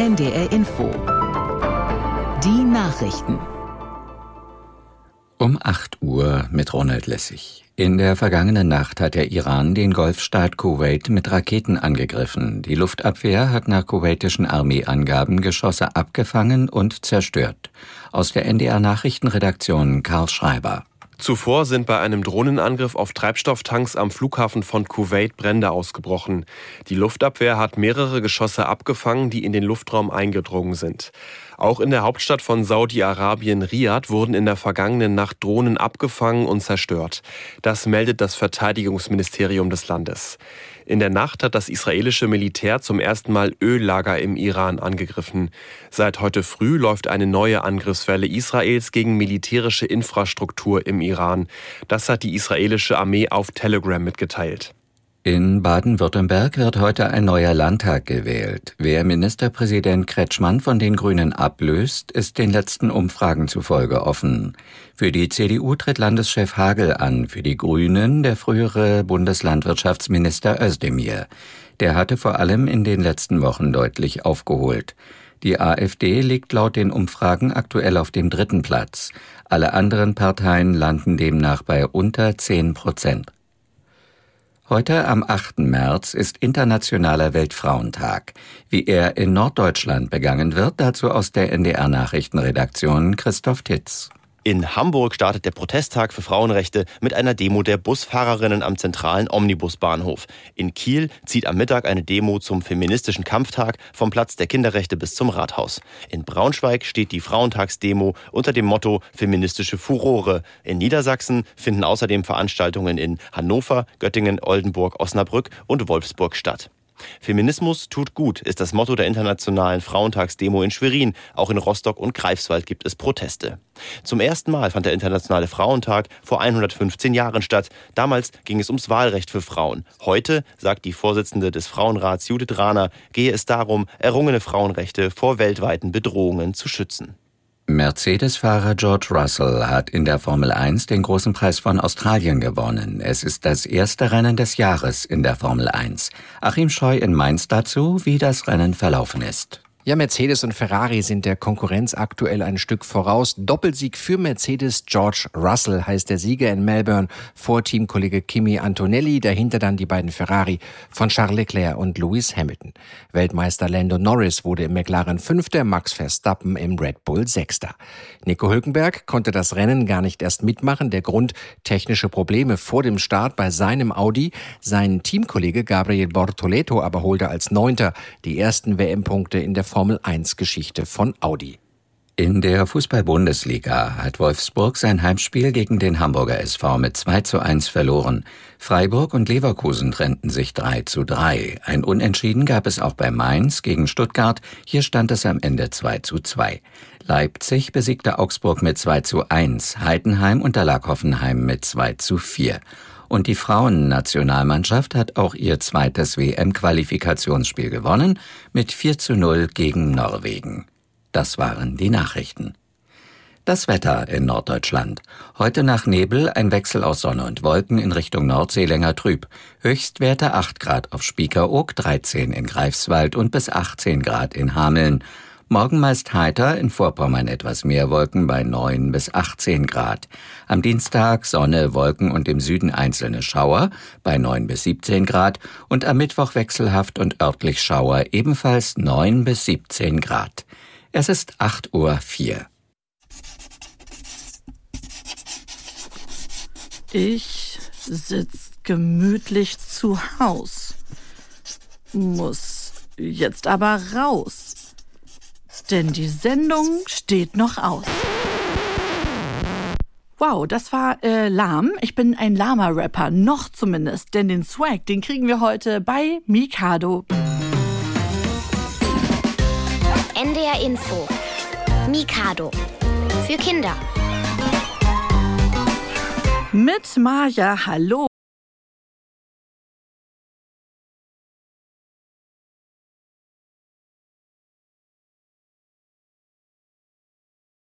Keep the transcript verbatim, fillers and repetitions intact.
N D R Info. Die Nachrichten. Um acht Uhr mit Ronald Lessig. In der vergangenen Nacht hat der Iran den Golfstaat Kuwait mit Raketen angegriffen. Die Luftabwehr hat nach kuwaitischen Armeeangaben Geschosse abgefangen und zerstört. Aus der N D R-Nachrichtenredaktion Karl Schreiber. Zuvor sind bei einem Drohnenangriff auf Treibstofftanks am Flughafen von Kuwait Brände ausgebrochen. Die Luftabwehr hat mehrere Geschosse abgefangen, die in den Luftraum eingedrungen sind. Auch in der Hauptstadt von Saudi-Arabien, Riad, wurden in der vergangenen Nacht Drohnen abgefangen und zerstört. Das meldet das Verteidigungsministerium des Landes. In der Nacht hat das israelische Militär zum ersten Mal Öllager im Iran angegriffen. Seit heute früh läuft eine neue Angriffswelle Israels gegen militärische Infrastruktur im Iran. Das hat die israelische Armee auf Telegram mitgeteilt. In Baden-Württemberg wird heute ein neuer Landtag gewählt. Wer Ministerpräsident Kretschmann von den Grünen ablöst, ist den letzten Umfragen zufolge offen. Für die C D U tritt Landeschef Hagel an, für die Grünen der frühere Bundeslandwirtschaftsminister Özdemir. Der hatte vor allem in den letzten Wochen deutlich aufgeholt. Die AfD liegt laut den Umfragen aktuell auf dem dritten Platz. Alle anderen Parteien landen demnach bei unter zehn Prozent. Heute am achten März ist Internationaler Weltfrauentag. Wie er in Norddeutschland begangen wird, dazu aus der N D R-Nachrichtenredaktion Christoph Titz. In Hamburg startet der Protesttag für Frauenrechte mit einer Demo der Busfahrerinnen am zentralen Omnibusbahnhof. In Kiel zieht am Mittag eine Demo zum feministischen Kampftag vom Platz der Kinderrechte bis zum Rathaus. In Braunschweig steht die Frauentagsdemo unter dem Motto Feministische Furore. In Niedersachsen finden außerdem Veranstaltungen in Hannover, Göttingen, Oldenburg, Osnabrück und Wolfsburg statt. Feminismus tut gut, ist das Motto der internationalen Frauentagsdemo in Schwerin. Auch in Rostock und Greifswald gibt es Proteste. Zum ersten Mal fand der Internationale Frauentag vor hundertfünfzehn Jahren statt. Damals ging es ums Wahlrecht für Frauen. Heute, sagt die Vorsitzende des Frauenrats Judith Rahner, gehe es darum, errungene Frauenrechte vor weltweiten Bedrohungen zu schützen. Mercedes-Fahrer George Russell hat in der Formel eins den großen Preis von Australien gewonnen. Es ist das erste Rennen des Jahres in der Formel eins. Achim Scheu in Mainz dazu, wie das Rennen verlaufen ist. Ja, Mercedes und Ferrari sind der Konkurrenz aktuell ein Stück voraus. Doppelsieg für Mercedes. George Russell heißt der Sieger in Melbourne vor Teamkollege Kimi Antonelli. Dahinter dann die beiden Ferrari von Charles Leclerc und Lewis Hamilton. Weltmeister Lando Norris wurde im McLaren Fünfter, Max Verstappen im Red Bull Sechster. Nico Hülkenberg konnte das Rennen gar nicht erst mitmachen. Der Grund: technische Probleme vor dem Start bei seinem Audi. Sein Teamkollege Gabriel Bortoleto aber holte als Neunter die ersten W M-Punkte in der Formel eins Geschichte von Audi. In der Fußball-Bundesliga hat Wolfsburg sein Heimspiel gegen den Hamburger S V mit zwei zu eins verloren. Freiburg und Leverkusen trennten sich drei zu drei. Ein Unentschieden gab es auch bei Mainz gegen Stuttgart. Hier stand es am Ende zwei zu zwei. Leipzig besiegte Augsburg mit zwei zu eins. Heidenheim unterlag Hoffenheim mit zwei zu vier. Und die Frauennationalmannschaft hat auch ihr zweites W M-Qualifikationsspiel gewonnen mit vier zu null gegen Norwegen. Das waren die Nachrichten. Das Wetter in Norddeutschland. Heute nach Nebel ein Wechsel aus Sonne und Wolken in Richtung Nordsee länger trüb. Höchstwerte acht Grad auf Spiekeroog, dreizehn in Greifswald und bis achtzehn Grad in Hameln. Morgen meist heiter, in Vorpommern etwas mehr Wolken bei neun bis achtzehn Grad. Am Dienstag Sonne, Wolken und im Süden einzelne Schauer bei neun bis siebzehn Grad und am Mittwoch wechselhaft und örtlich Schauer ebenfalls neun bis siebzehn Grad. Es ist acht Uhr vier. Ich sitz gemütlich zu Haus, muss jetzt aber raus. Denn die Sendung steht noch aus. Wow, das war äh, lahm. Ich bin ein lahmer Rapper, noch zumindest. Denn den Swag, den kriegen wir heute bei Mikado. N D R Info. Mikado. Für Kinder. Mit Maja, hallo.